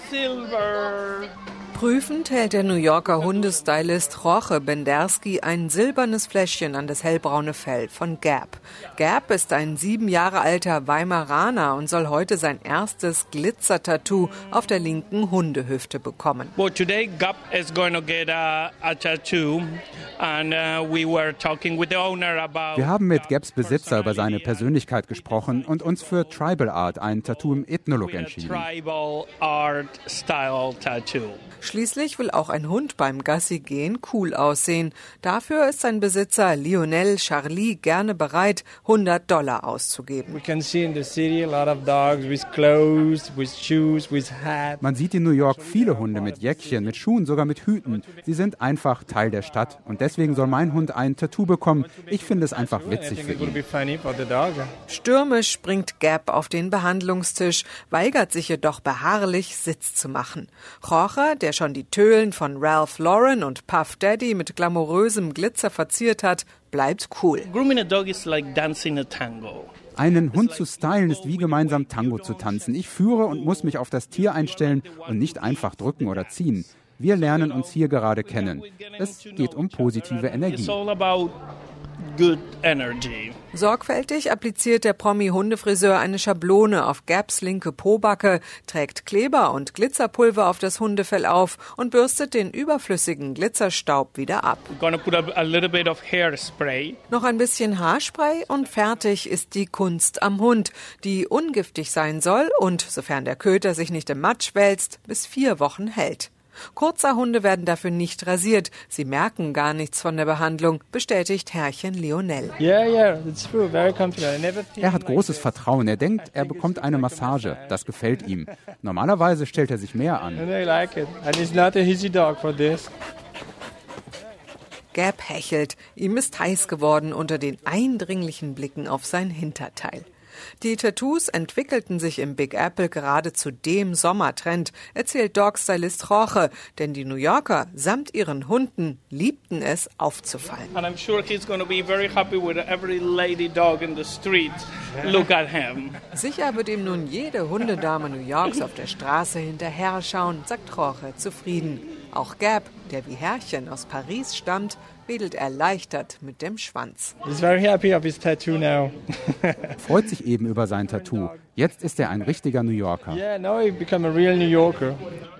silver. Prüfend hält der New Yorker Hundestylist Jorge Bendersky ein silbernes Fläschchen an das hellbraune Fell von Gap. Gap ist ein 7 Jahre alter Weimaraner und soll heute sein erstes Glitzer-Tattoo auf der linken Hundehüfte bekommen. Well, today Gap is going to get a tattoo and we were talking with the owner about. Wir haben mit Gaps Besitzer über seine Persönlichkeit gesprochen und uns für Tribal Art, ein Tattoo im Ethno-Look, entschieden. Tribal Art Style Tattoo. Schließlich will auch ein Hund beim Gassi-Gehen cool aussehen. Dafür ist sein Besitzer Lionel Charlie gerne bereit, $100 auszugeben. Man sieht in New York viele Hunde mit Jäckchen, mit Schuhen, sogar mit Hüten. Sie sind einfach Teil der Stadt. Und deswegen soll mein Hund ein Tattoo bekommen. Ich finde es einfach witzig für ihn. Stürmisch springt Gap auf den Behandlungstisch, weigert sich jedoch beharrlich, Sitz zu machen. Jorge, der schon die Tölen von Ralph Lauren und Puff Daddy mit glamourösem Glitzer verziert hat, bleibt cool. Grooming a dog is like dancing a tango. Einen Hund zu stylen ist wie gemeinsam Tango zu tanzen. Ich führe und muss mich auf das Tier einstellen und nicht einfach drücken oder ziehen. Wir lernen uns hier gerade kennen. Es geht um positive Energie. Good energy. Sorgfältig appliziert der Promi-Hundefriseur eine Schablone auf Gaps linke Pobacke, trägt Kleber und Glitzerpulver auf das Hundefell auf und bürstet den überflüssigen Glitzerstaub wieder ab. We're gonna put a little bit of hairspray. Noch ein bisschen Haarspray und fertig ist die Kunst am Hund, die ungiftig sein soll und, sofern der Köter sich nicht im Matsch wälzt, bis 4 Wochen hält. Kurzhaarhunde werden dafür nicht rasiert. Sie merken gar nichts von der Behandlung, bestätigt Herrchen Lionel. Er hat großes Vertrauen. Er denkt, er bekommt eine Massage. Das gefällt ihm. Normalerweise stellt er sich mehr an. Gap hechelt. Ihm ist heiß geworden unter den eindringlichen Blicken auf sein Hinterteil. Die Tattoos entwickelten sich im Big Apple gerade zu dem Sommertrend, erzählt Dog-Stylist Jorge, denn die New Yorker samt ihren Hunden liebten es, aufzufallen. And I'm sure he's going to be very happy with every lady dog in the street. Look at him. Sicher wird ihm nun jede Hundedame New Yorks auf der Straße hinterher schauen, sagt Jorge zufrieden. Auch Gap, der wie Herrchen aus Paris stammt, wedelt erleichtert mit dem Schwanz. He's very happy of his tattoo now. Freut sich eben über sein Tattoo. Jetzt ist er ein richtiger New Yorker. Yeah, now he become a real New Yorker.